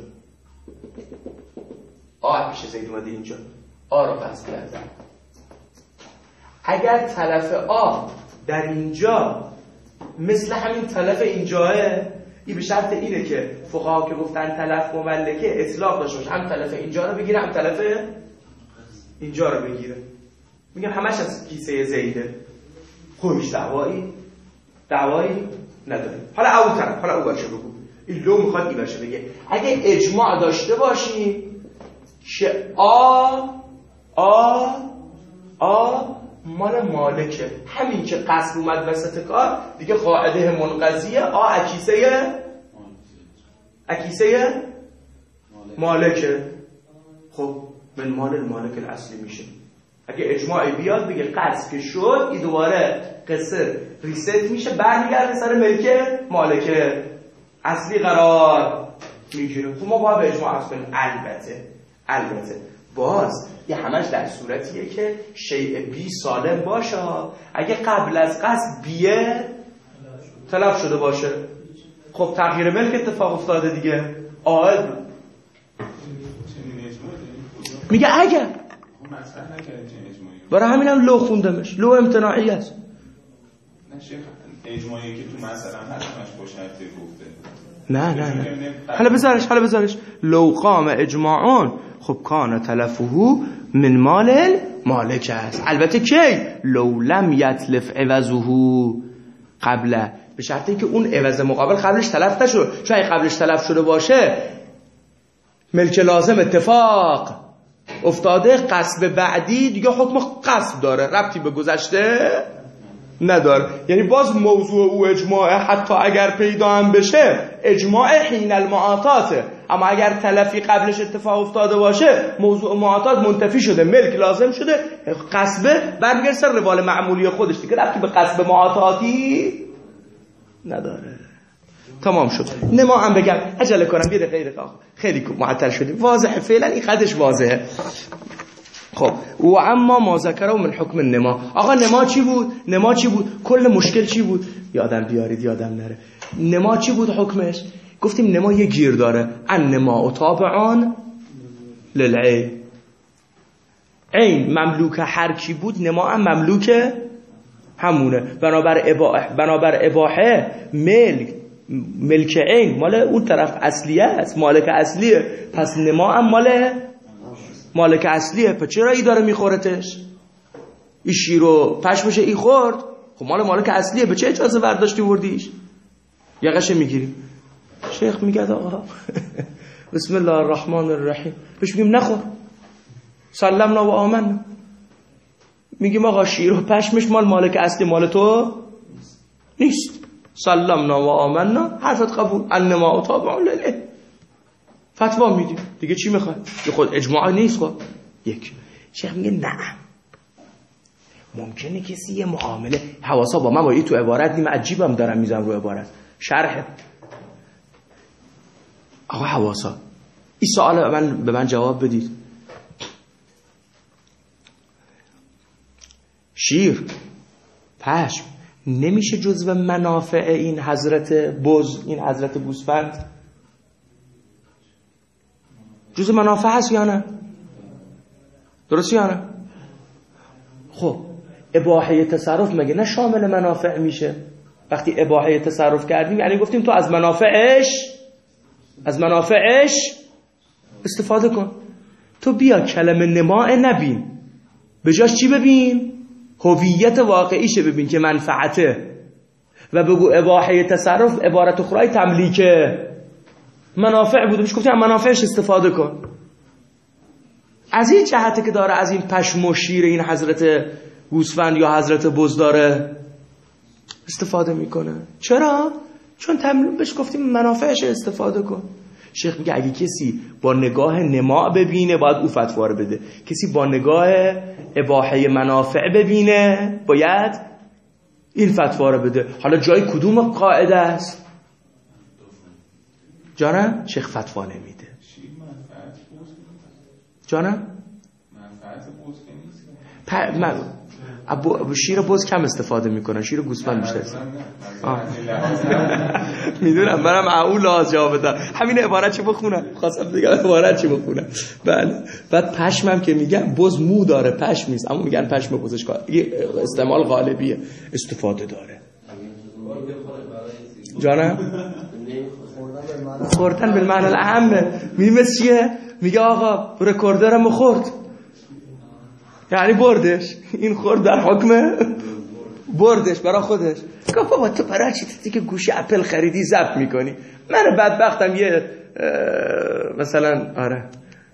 آ پیش زید اومده اینجا، آ رو قسم کردن. اگر تلف آ در اینجا مثل همین تلف اینجاه، این به شرط اینه که فقها که گفتن تلف مملکه اطلاق داشته باشه، هم تلف اینجا رو بگیره هم تلف اینجا رو بگیره. میگن همش از کیسه زیده، خوبش دعوایی دعوایی نداره. حالا او طرف، حالا او باشه بگو، این لو میخواد این باشه بگه اگه اجماع داشته باشی که آ آ آ مال مالکه، همین که قصد اومد وسط کار دیگه قاعده منقضیه، آ اکیسه اکیسه مالکه. خب من مال المالک الاصلی میشه. اگه اجماعی بیاد بگه قصد که شد، این دوباره قصه ریست میشه، برمیگرده سر ملک مالک اصلی قرار میگیره. خب ما باید به اجماع اصلا البته البته باز یه همش در صورتیه که شیء بی سالم باشه. اگه قبل از قصد بیه تلف شده باشه، خب تغییر ملک اتفاق افتاده دیگه، عائد میگه اگر برای همین هم لو خوندمش، لو امتناعی است. اجماعی که تو مثلا هستمش باشنطه گفته نه نه نه حالا بذارش حالا بذارش لو قام اجماعون، خب کان تلفه من مال مالک است. البته کی لو لم یتلف عوضه قبل، به شرطی که اون عوض مقابل قبلش تلف نشد. چون اگه قبلش تلف شده باشه ملک لازم اتفاق افتاده، قصب بعدی دیگه حکم قصب داره، ربطی به گذشته نداره. یعنی باز موضوع او اجماع، حتی اگر پیدا هم بشه اجماع حین المعاطاته، اما اگر تلفی قبلش اتفاق افتاده باشه موضوع معاطات منتفی شده، ملک لازم شده، قصبه برمیگرده سر روال معمولی خودش دیگه، ربطی به قصب معاطاتی نداره. تمام شد. نما هم بگم عجله کنم بیره غیر خیلی معطل شدیم، واضحه فعلا این خطش واضحه. خب و اما ما ذکره من حکم نما. آقا نما چی بود؟ نما چی بود؟ کل مشکل چی بود؟ یادم بیارید یادم نره. نما چی بود حکمش؟ گفتیم نما یه گیر داره، ان نما تابعان للعین. عین مملوک هر کی بود، نما هم مملوک همونه. بنابر اباحه بنابر اباحه ملک ملک عین مال اون طرف اصلیه است، مالک اصلیه، پس نما هم مال مالک اصلیه. پس چرا ای داره میخورتش؟ این شیرو پشمش ای خورد، خب مال مالک اصلیه، به چه اجازه برداشتی وردیش؟ یقشه میگیریم. شیخ میگه آقا بسم الله الرحمن الرحیم، بهش میگیم نخور، سلمنا و آمنا. میگیم آقا شیرو پشمش مال مالک اصلی مال تو نیست، سلمنا و آمنا، حرفت قبول، انما تابع لله، فتوا میدیم دیگه. چی میخواد؟ یه خود اجماع نیست. خود یک شیخ میگه نه، ممکنه کسی یه معامله حواسا با من با این تو عبارت نیم عجیبم دارم میذارم رو عبارت شرح. آقا حواسا این سوال من به من جواب بدید. شیر پشم نمیشه جزو منافع این حضرت بز، این حضرت گوسفند جزو منافع هست یا نه؟ درست یا نه؟ خب اباحه تصرف مگه نه شامل منافع میشه؟ وقتی اباحه تصرف کردیم یعنی گفتیم تو از منافعش از منافعش استفاده کن. تو بیا کلمه نماء نبین، به جاش چی ببین؟ هویت واقعیشه ببین که منفعته، و بگو اباحه تصرف عبارت اخرای تملیکه منافع بوده، میشه گفتیم منافعش استفاده کن. از این جهته که داره از این پشم و شیر این حضرت گوسفند یا حضرت بز داره استفاده میکنه. چرا؟ چون تملیک بهش گفتیم منافعش استفاده کن. شیخ میگه اگه کسی با نگاه نما ببینه باید او فتوا رو بده، کسی با نگاه اباحه منافع ببینه باید این فتوا رو بده. حالا جای کدوم قاعده است؟ جانم؟ شیخ فتوا نمیده. جانم؟ پ... من... ابو شیر بز کم استفاده میکنن، شیر گوسفند بیشتر استفاده. میدونم منم اون لحاظ جواب بدم. همین عبارت چه بخونم؟ خواستم دیگه عبارت چه بخونم. بله. بعد پشمم که میگن بز مو داره پشم نیست، اما میگن پشم بزش کار استعمال غالبیه، استفاده داره. جانم خوردن به معنی الاهمه. میگه چیه؟ میگه آقا رکوردرمو خورد، یعنی بردش. این خورد در حکم بردش برای خودش. گفت بابا تو برای چی دیگه گوشی اپل خریدی ضبط میکنی؟ من بدبختم یه مثلا آره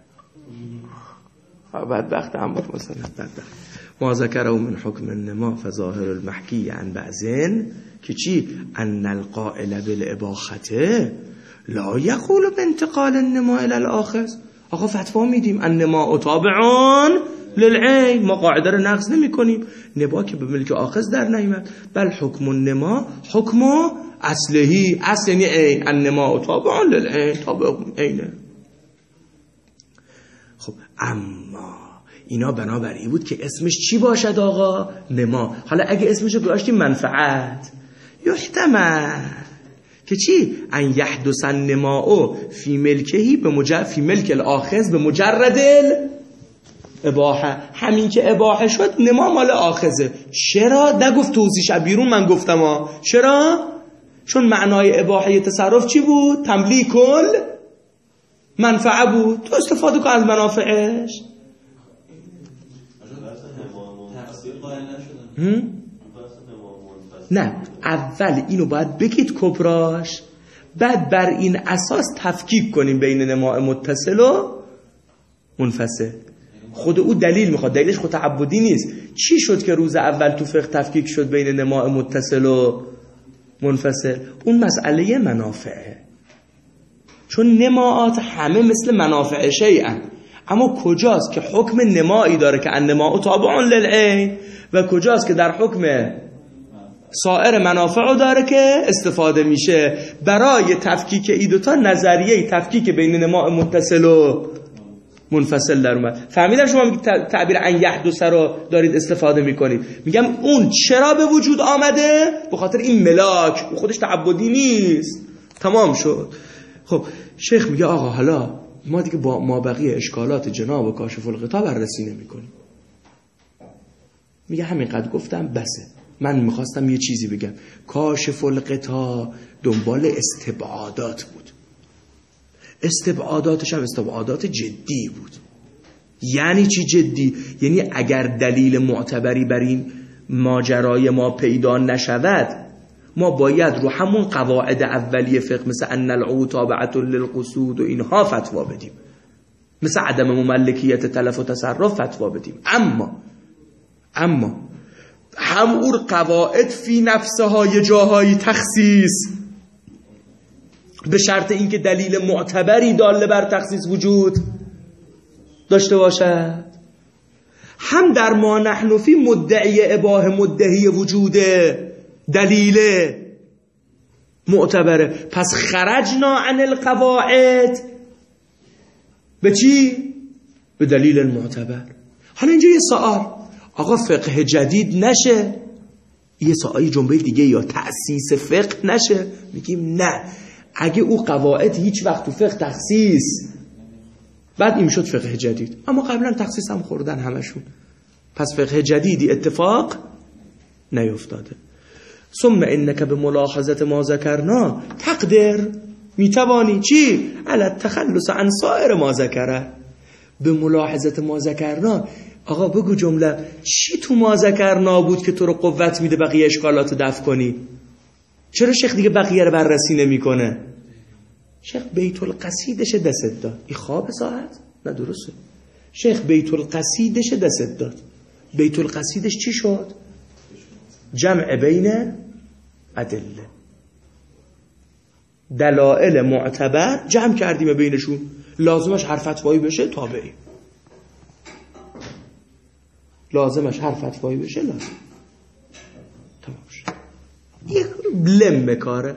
بدبختم بود مثلا بدبخت ما ذکره من حکم النما فظاهر المحکی عن بعضین که چی؟ ان القائل بالاباحته لا یقول بانتقال النما الى الاخذ. آقا فتوا میدیم النما تابعون للعین، ما قاعده رو نقض نمی کنیم. نما که به ملک آخذ در نیامد، بل حکم النما حکم اصلهی، اصل یعنی عین، النما تابعون للعین، تابع عینه. خب اما اینا بنابراین بود که اسمش چی باشد آقا؟ نما. حالا اگه اسمش رو گذاشتیم منفعت، یحتمل که چی؟ ان یحدث النما فی ملکهی به مجرد فی ملک الاخذ به مجرد اباحه. همین که اباحه شد نما مال آخذه. چرا؟ نگفت توضیحش بیرون، من گفتم ها. چرا؟ چون معنای اباحه تصرف چی بود؟ تملیک کل منفعه بود. تو استفاده کن از منافعش. نه، اول اینو باید بگید کبراش، بعد بر این اساس تفکیک کنیم بین نماء متصل و منفصل. خود او دلیل میخواد، دلیلش خود تعبدی نیست. چی شد که روز اول تو فقه تفکیک شد بین نماء متصل و منفصل؟ اون مسئله منافعه. چون نماعات همه مثل منافع شیئن، اما کجاست که حکم نمایی داره که النماء تابع للعین و کجاست که در حکم سایر منافع داره که استفاده میشه. برای تفکیک ای دوتا نظریه تفکیک بین نماء متصل و منفصل در اومد. فهمیدم شما میگید تعبیر ان یحدث رو دارید استفاده میکنید. میگم اون چرا به وجود آمده؟ به خاطر این ملاک، او خودش تعبدی نیست. تمام شد. خب شیخ میگه آقا حالا ما دیگه با ما بقیه اشکالات جناب و کاشف الغطا بررسی نمیکنیم. میگه همینقدر گفتم بسه. من میخواستم یه چیزی بگم. کاشف الغطا دنبال استبعادات بود. استبعاداتش هم استبعادات جدی بود. یعنی چی جدی؟ یعنی اگر دلیل معتبری بر این ماجرای ما پیدا نشود، ما باید رو همون قواعد اولیه فقه مثل ان العود تابعة للقصود و اینها فتوا بدیم، مثل عدم مملکیت تلف و تصرف فتوا بدیم. اما اما همون قواعد فی نفسها یه جاهای تخصیص به شرط اینکه دلیل معتبری داله بر تخصیص وجود داشته باشد. هم در ما نحن فی مدعی اباحه مدعی وجوده دلیل معتبره. پس خرجنا عن القواعد به چی؟ به دلیل معتبر. حالا اینجا یه سوال، آقا فقه جدید نشه؟ یه سوال جنبه دیگه، یا تأسیس فقه نشه؟ میگیم نه، اگه او قواعد هیچ وقت تو فقه تخصیص، بعد این شد فقه جدید، اما قبلا تخصیص هم خوردن همشون، پس فقه جدیدی اتفاق نیفتاده. ثم انک به ملاحظت ما ذکرنا تقدر، میتوانی چی؟ علی التخلص عن سایر ما ذکره. به ملاحظت ما ذکرنا، آقا بگو جمله چی تو ما ذکرنا بود که تو رو قوت میده بقیه اشکالات دفع کنی؟ چرا شیخ دیگه بقیه رو بررسی نمیکنه؟ شیخ بیت القصیدش دست داد. این خواب ساعت؟ نه درسته. شیخ بیت القصیدش دست داد. بیت القصیدش چی شد؟ جمع بین ادله، دلائل معتبر جمع کردیم بینشون، لازمش هر فتوایی بشه تابعی، لازمش هر فتوایی بشه لازم. تمام شد. یک لم کاره.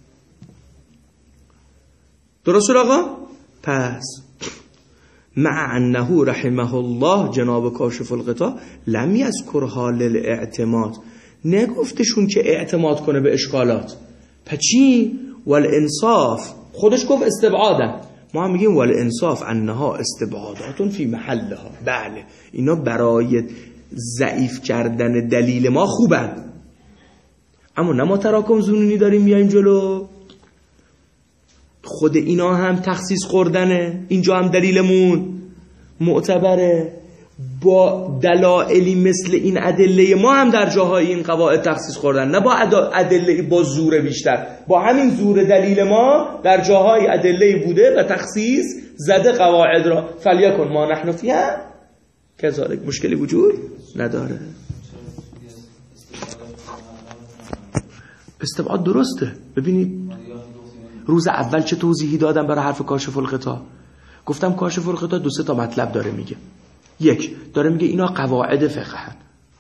درست آقا؟ پس مع انه رحمه الله جناب کاشف الغطا لم یذکرها للاعتماد، نگفتشون که اعتماد کنه به اشکالات. پس چی؟ والانصاف، خودش گفت استبعادن، ما هم میگیم والانصاف انها استبعادات فی محلها. بله اینا برای ضعیف کردن دلیل ما خوبن، اما نه ما تراکم زونونی داریم میایم جلو، خود اینا هم تخصیص خوردنه، اینجا هم دلیلمون معتبره، با دلایلی مثل این ادله ما هم در جاهای این قواعد تخصیص خوردن، نه با ادله با زور بیشتر، با همین زور دلیل ما در جاهای ادله بوده و تخصیص زده قواعد را. فلیکن ما نحن فیها کذالک، مشکلی وجود نداره. استبعاد درسته. ببینید روز اول چه توضیحی دادم برای حرف کاشف الغطا. گفتم کاشف الغطا دو سه تا مطلب داره میگه. یک، داره میگه اینا قواعد فقه هن.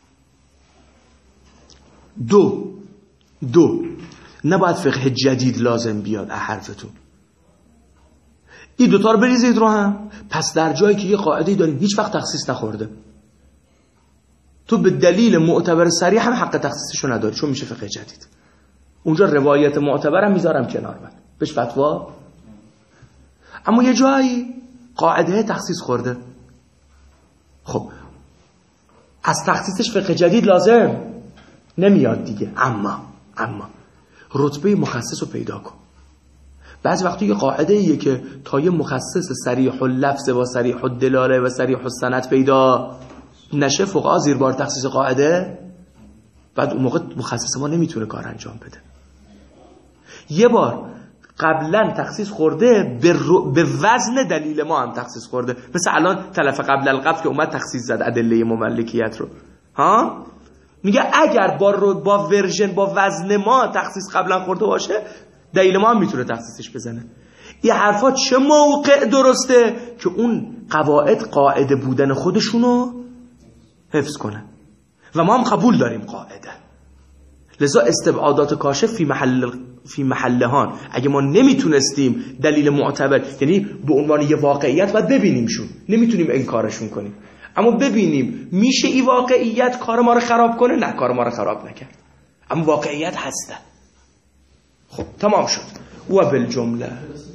دو دو نباید فقه جدید لازم بیاد حرفتون. این دوتا رو بریزید رو هم. پس در جایی که یه قاعده‌ای داریم هیچ وقت تخصیص نخورده، تو به دلیل معتبر صریح هم حق تخصیصشو نداری، چون میشه فقه جدید. اونجا روایت معتبرم میذارم کنار من بهش فتوا. اما یه جایی قاعده تخصیص خورده، خب از تخصیصش فقه جدید لازم نمیاد دیگه. اما اما رتبه مخصص رو پیدا کن. بعضی وقتی یه قاعده ایه که تا یه مخصص صریح اللفظ و صریح الدلاله و صریح السند پیدا نشه، فقها زیر بار تخصیص قاعده، بعد اون موقع مخصص ما نمیتونه کار انجام بده. یه بار قبلا تخصیص خورده به, رو... به وزن دلیل ما هم تخصیص خورده، مثل الان تلف قبل القبض که اومد تخصیص زد ادله مملکیت رو. ها میگه اگر با رو... با ورژن با وزن ما تخصیص قبلا خورده باشه، دلیل ما هم میتونه تخصیصش بزنه. این حرفا چه موقع درسته که اون قواعد قاعده بودن خودشونو حفظ کنن و ما هم قبول داریم قاعده. لذا استبعادات کاشف فی محل فی محلهان. اگه ما نمیتونستیم دلیل معتبر، یعنی به عنوان یه واقعیت باید ببینیمشون، نمیتونیم انکارشون کنیم، اما ببینیم میشه این واقعیت کار ما رو خراب کنه؟ نه، کار ما رو خراب نکرد، اما واقعیت هسته. خب تمام شد. و بالجمله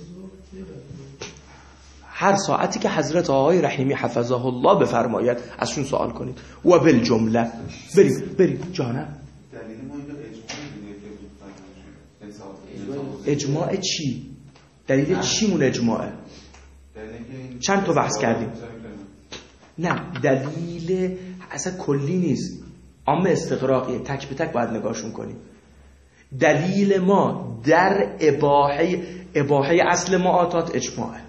هر ساعتی که حضرت آقای رحیمی حفظه الله بفرماید ازشون سوال کنید. و بالجمله بریم بریم جانم. اجماع چی؟ دلیل چیمون اجماعه؟ چند تا بحث کردیم. نه دلیل اصلا کلی نیست، عام استقراقیه، تک به تک باید نگاهشون کنیم. دلیل ما در اباحه اباحه اصل معاطات اجماعه،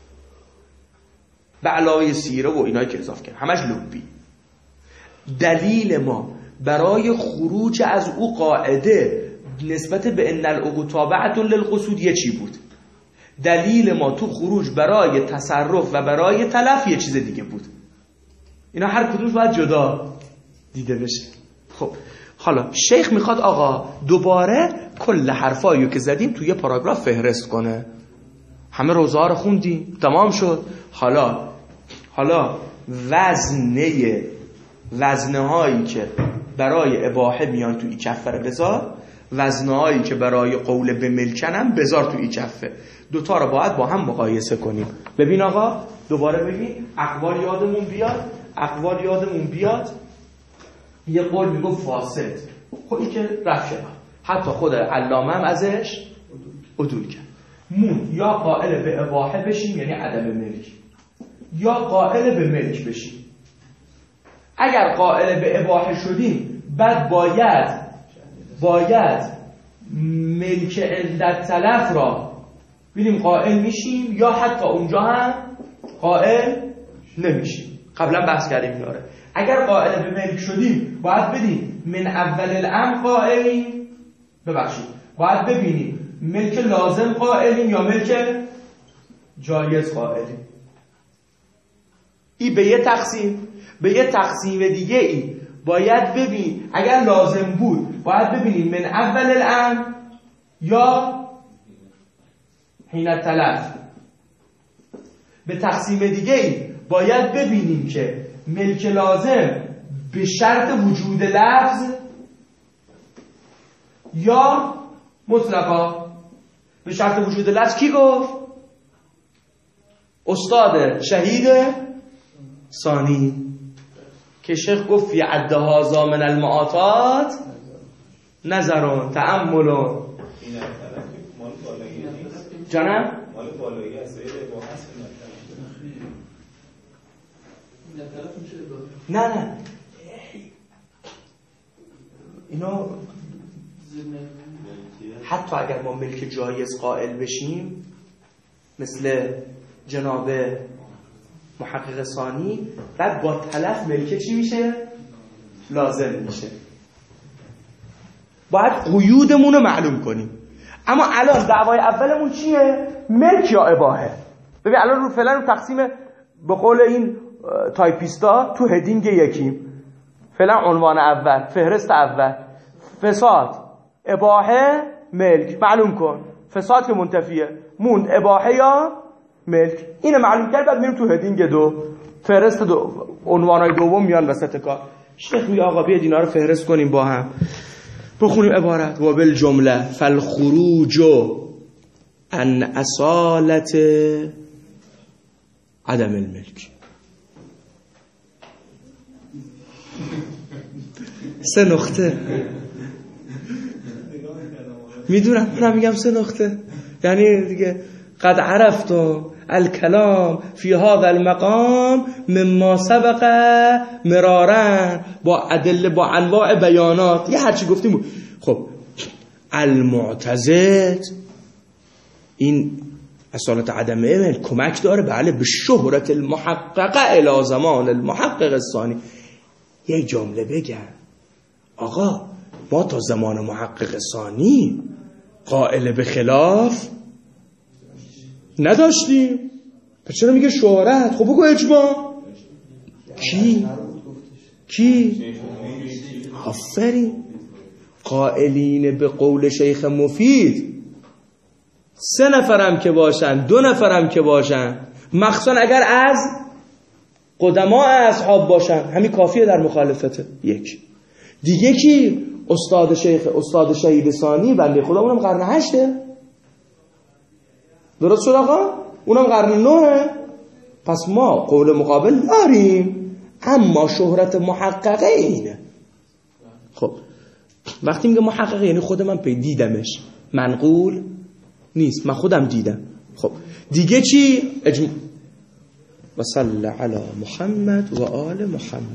به علاوه سیره و اینایی که اضافه کردن همش لبی. دلیل ما برای خروج از او قاعده نسبت به ان العقود تابعة للقصود یه چی بود؟ دلیل ما تو خروج برای تصرف و برای تلف یه چیز دیگه بود. اینا هر کدومش باید جدا دیده بشه. خب حالا شیخ میخواد آقا دوباره کل حرفایو که زدیم توی یه پاراگراف فهرست کنه. همه روزه ها رو خوندیم، تمام شد. حالا حالا وزنه وزنه هایی که برای اباحه میان توی کفه رو بذار، وزنه هایی که برای قول به ملکنم بذار توی کفه. دوتا رو باید با هم مقایسه کنیم. ببین آقا دوباره ببین، اقوال یادمون بیاد اقوال یادمون بیاد یه قول میگو فاسد، خب این که رفت شد، حتی خود علامه هم ازش عدول کرد. مون یا قائل به اباحه بشیم یعنی عدم ملک، یا قائل به ملک بشیم. اگر قائل به اباحه شدیم بعد باید باید ملک عدت تلف را ببینیم قائل میشیم یا حتی اونجا هم قائل نمیشیم. قبلا بحث کردیم میاره. اگر قائل به ملک شدیم باید بدیم من اول الامر قائلیم، ببخشید باید ببینیم ملک لازم قائلیم یا ملک جایز قائلیم. این به یه تقسیم. به یه تقسیم دیگه ای باید ببین اگر لازم بود باید ببینیم من اول الامر یا حین تلف. به تقسیم دیگه ای باید ببینیم که ملک لازم به شرط وجود لفظ یا مطلقا. به شرط وجود لفظ کی گفت؟ استاد شهید ثانی که شیخ گفت فی عد هذا من المعاطات نظرون تأملون. این طرف مال بالایی نیست جانم؟ مال بالایی هست یه با هست این طرف میشه نه نه اینو حتی اگر ما ملک جایز قائل بشیم مثل جناب محقق ثانی، بعد با تلف ملک چی میشه؟ لازم میشه. باید قیودمون رو معلوم کنیم. اما الان دعوای اولمون چیه؟ ملک یا اباحه. ببین الان رو فعلا رو تقسیم به قول این تایپیستا تو هدینگ یکیم. فعلا عنوان اول، فهرست اول، فساد، اباحه، ملک. معلوم کن. فساد که منتفیه، موند اباحه یا ملک. اینو معلوم کرد، بعد میریم تو هدینگ دو، فهرست دو، عنوانای دوم میان وسط کار. شیخ میگه آقا بیاید اینا رو فهرست کنیم با هم. بخونیم عبارت و بالجمله فالخروج عن اصالت عدم الملک. سه نقطه میدونم، من میگم سه نقطه، یعنی دیگه قد عرفتم الکلام فی هذا المقام مما سبق مرارا، با ادله با انواع بیانات، یه هرچی گفتیم بود. خب المعتزد این اصالت عدم ملک کمک داره، بله، به شهرت المحققه الی زمان المحقق الثانی. یه جمله بگم آقا، ما تا زمان محقق ثانی قائل به خلاف نداشتیم، پس چرا میگه شهرت؟ خب بگو اجماع. کی؟ کی؟ آفرین. قائلین به قول شیخ مفید سه نفرم که باشن، دو نفرم که باشن، مخصوصا اگر از قدما اصحاب باشن، همین کافیه در مخالفته. یک دیگه کی؟ استاد شیخ استاد شهید ثانی بنده خدا، اونم قرن هشته. درست شد آقا؟ اونم قرن نوه. پس ما قول مقابل داریم، اما شهرت محققه اینه. خب وقتی میگه محققه یعنی خود من پی دیدمش، منقول نیست، من خودم دیدم. خب دیگه چی؟ اجم... و صلی علی محمد و آل محمد.